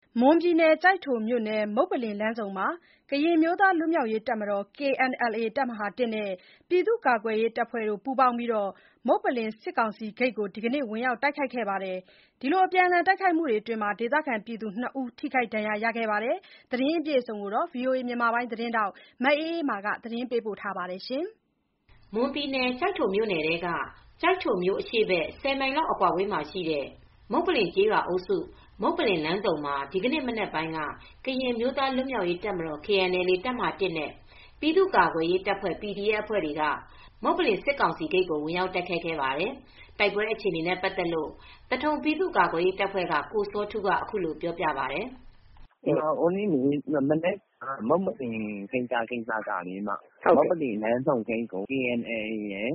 မွန်ပြည်နယ်ကျိုက်ထိုမြို့နယ် မုပ္ပလင်လမ်းဆုံမှာ ကရင်အမျိုးသားလွတ်မြောက်ရေးတပ်မတော် KNLA တပ်မဟာ နဲ့ ပြည်သူ့ကာကွယ်ရေးတပ်ဖွဲ့တို့ ပူးပေါင်းပြီး မုပ္ပလင်စစ်ကောင်စီဂိတ်ကို ဒီနေ့ ဝင်ရောက်တိုက်ခိုက်ခဲ့ပါတယ်။ အပြန်အလှန်တိုက်ခိုက်မှုအတွင်း ဒေသခံ 2 ဦး ထိခိုက်ဒဏ်ရာရခဲ့ပါတယ်။ သတင်းအပြည့်အစုံကို ဗွီအိုအေသတင်းထောက် မအေးအေးမာက သတင်းပေးပို့ထားပါတယ်။ မွန်ပြည်နယ် ကျိုက်ထိုမြို့နယ်ထဲက ကျိုက်ထိုမြို့အရှေ့ဘက် 10 မိုင်လောက်အကွာအဝေးမှာရှိတဲ့ မုပ္ပလင်ကျေးရွာအုပ်စု မုပ္ပလင်လမ်းဆုံမှာ ဒီနေ့မနက်ပိုင်းက ကရင်အမျိုးသားလွတ်မြောက်ရေးတပ်မတော် KNLA တပ်မဟာ နဲ့ ပြည်သူ့ကာကွယ်ရေးတပ်ဖွဲ့ PDF အဖွဲ့တွေက မုပ္ပလင်စစ်ကောင်စီဂိတ်ကို ဝင်ရောက်တိုက်ခိုက်ခဲ့ပါတယ်။ တိုက်ပွဲအခြေအနေနဲ့ ပတ်သက်လို့ သထုံပြည်သူ့ကာကွယ်ရေးတပ်ဖွဲ့က ကိုစောထူးက အခုလိုပြောပြပါတယ်။ "မနက် မုပ္ပလင်ကိစ္စက မုပ္ပလင်လမ်းဆုံဂိတ်ကို KNLA ရယ်၊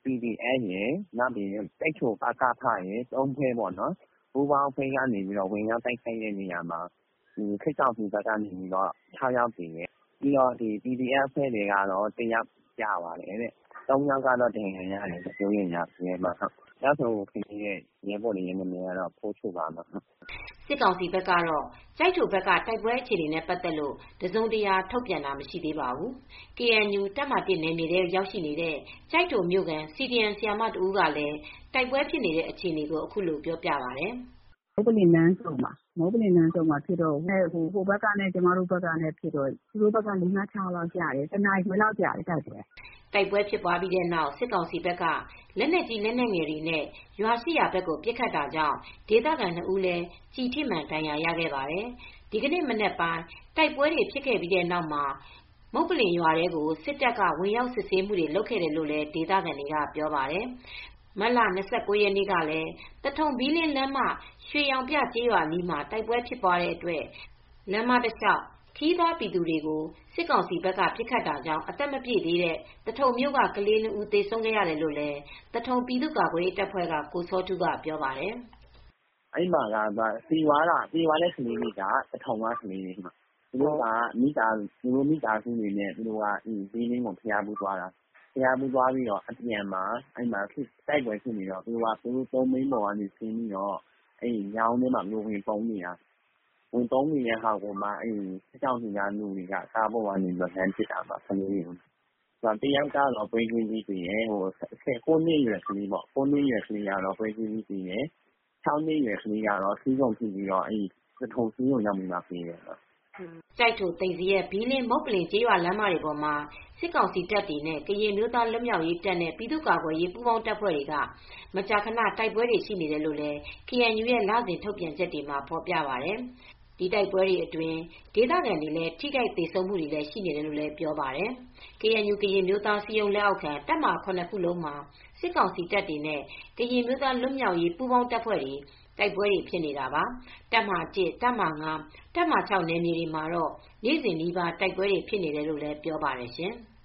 PDF ရယ်၊ ကျိုက်ထို ပကဖ ရယ် ၃ ဖွဲ့ ပူးပေါင်းအဖွဲ့ကနေ ဝင်ရောက်တိုက်ခိုက်တဲ့နေရာမှာ စစ်ကောင်စီဘက်က ၆ ယောက်သေတယ်။ PDF အဖွဲ့တွေကတော့ ၁ ယောက်ကျပါတယ်။ ၃ ယောက်ကတော့ ဒဏ်ရာရတယ်။ စိုးရိမ်ရတယ်။ ကျဆုံးခလေးတဲ့ ရဲဘော်တွေနာမည်ကတော့ ဖိုးချိုပါ။ " စစ်ကောင်စီဘက်ကတော့ ကျိုက်ထိုဘက်က တိုက်ပွဲအခြေအနေနဲ့ ပတ်သက်လို့ တစုံတရာထုတ်ပြန်တာ မရှိသေးပါဘူး။ KNU တပ်မဟာ နယ်မြေထဲရောက်ရှိနေတဲ့ ကျိုက်ထိုမြို့ခံ CDM ဆရာမတဦးကလည်း တိုက်ပွဲဖြစ်နေတဲ့အခြေအနေကို အခုလိုပြောပြပါတယ်။ "မုပ္ပလင်လမ်းဆုံမှာဖြစ်တော့ ဟိုဘက်ကနဲ့ ကျမတို့ဘက်ကဖြစ်တော့ သူတို့ဘက်က ၄၊ ၅၊ ၆ ယောက်လောက်ကျတယ်။ ၁ နာရီခွဲလောက်ကြာတယ် တိုက်ပွဲ။ " တိုက်ပွဲဖြစ်ပြီးတဲ့နောက် စစ်ကောင်စီဘက်က လက်နက်ကြီး လက်နက်ငယ်တွေနဲ့ ရွာရှိရာဘက်ကို ပစ်ခတ်တာကြောင့် ဒေသခံ 2 ဦးလည်း ကျည်ထိမှန်ဒဏ်ရာရခဲ့ပါတယ်။ ဒီနေ့မနက်ပိုင်း တိုက်ပွဲတွေဖြစ်ပြီးတဲ့နောက်မှာ မုပ္ပလင်ရွာထဲကို စစ်တပ်က ဝင်ရောက်စစ်ဆေးမှုတွေ လုပ်ခဲ့တယ်လို့လည်း ဒေသခံတွေကပြောပါတယ်။ မတ်လ ၂၉ ရက်နေ့ကလည်း သထုံ-ဘီးလင်းလမ်းမ ရွှေရောင်ပြကျေးရွာအနီးမှာ တိုက်ပွဲဖြစ်တဲ့အတွက် လမ်းမတလျှောက် ခရီးသွားပြည်သူတွေကို စစ်ကောင်စီဘက်က ပစ်ခတ်တာကြောင့် အသက်မပြည့်သေးတဲ့ သထုံမြို့က ကလေး 2 ဦး သေဆုံးခဲ့ရတယ်လို့လည်း သထုံပြည်သူ့ကာကွယ်ရေးတပ်ဖွဲ့က ကိုစောထူးကပြောပါတယ်။ "အဲဒီမှာသေသွားတဲ့ကလေးတွေက သထုံကကလေးတွေ။ သူတို့မိသားစုတွေနဲ့ ဘီးလင်းကို ဘုရားဖူးသွားတာ။ အပြန်မှာ တိုက်ပွဲဖြစ်နေတော့ သူတို့ သုံးဘီးပေါ်ကနေဆင်းပြီး မြောင်းထဲမှာ ဝင်ပုန်းနေတာ။ ဝင်ပုန်းနေတဲ့ဟာကို စစ်ကောင်စီကလူတွေက ကားပေါ်ကနေ လှမ်းပစ်တာ။ ကလေးတွေကို။ တယောက်ကတော့ ပွဲချင်းပြီးသေတယ်။ ၉ နှစ်အရွယ်ကလေးကတော့ ပွဲချင်းပြီးသေတယ်။ ၆ နှစ်အရွယ်ကလေးကတော့ ဆေးရုံထိပြီး သထုံဆေးရုံရောက်မှ သေတယ်။ " ကျိုက်ထို၊ သိမ်ဇရပ်၊ ဘီးလင်း၊ မုပ္ပလင်ကျေးရွာလမ်းမတွေပေါ်မှာ စစ်ကောင်စီတပ်တွေနဲ့ ကရင်အမျိုးသားလွတ်မြောက်ရေးတပ်နဲ့ ပြည်သူ့ကာကွယ်ရေးပူးပေါင်းတပ်ဖွဲ့တွေက မကြာခဏ တိုက်ပွဲတွေရှိနေတယ်လို့လည်း KNU ရဲ့ လစဉ်ထုတ်ပြန်ချက်တွေမှာ ဖော်ပြပါတယ်။ ဒီတိုက်ပွဲတွေအတွင်း ဒေသခံတွေလည်း ထိခိုက်သေဆုံးမှုတွေလည်း ရှိနေတယ်လို့လည်း ပြောပါတယ်။ KNU ကရင်အမျိုးသားအစည်းအရုံးလက်အောက်ခံ တပ်မဟာ ခုလုံးမှာ စစ်ကောင်စီတပ်တွေနဲ့ ကရင်အမျိုးသားလွတ်မြောက်ရေး ပူးပေါင်းတပ်ဖွဲ့တွေ တိုက်ပွဲတွေဖြစ်နေတာပါ။ တပ်မဟာ တပ်မဟာ တပ်မဟာ နယ်မြေတွေမှာတော့ နေ့စဉ်နီးပါး တိုက်ပွဲတွေဖြစ်နေတယ်လို့လည်း ပြောပါတယ်ရှင်။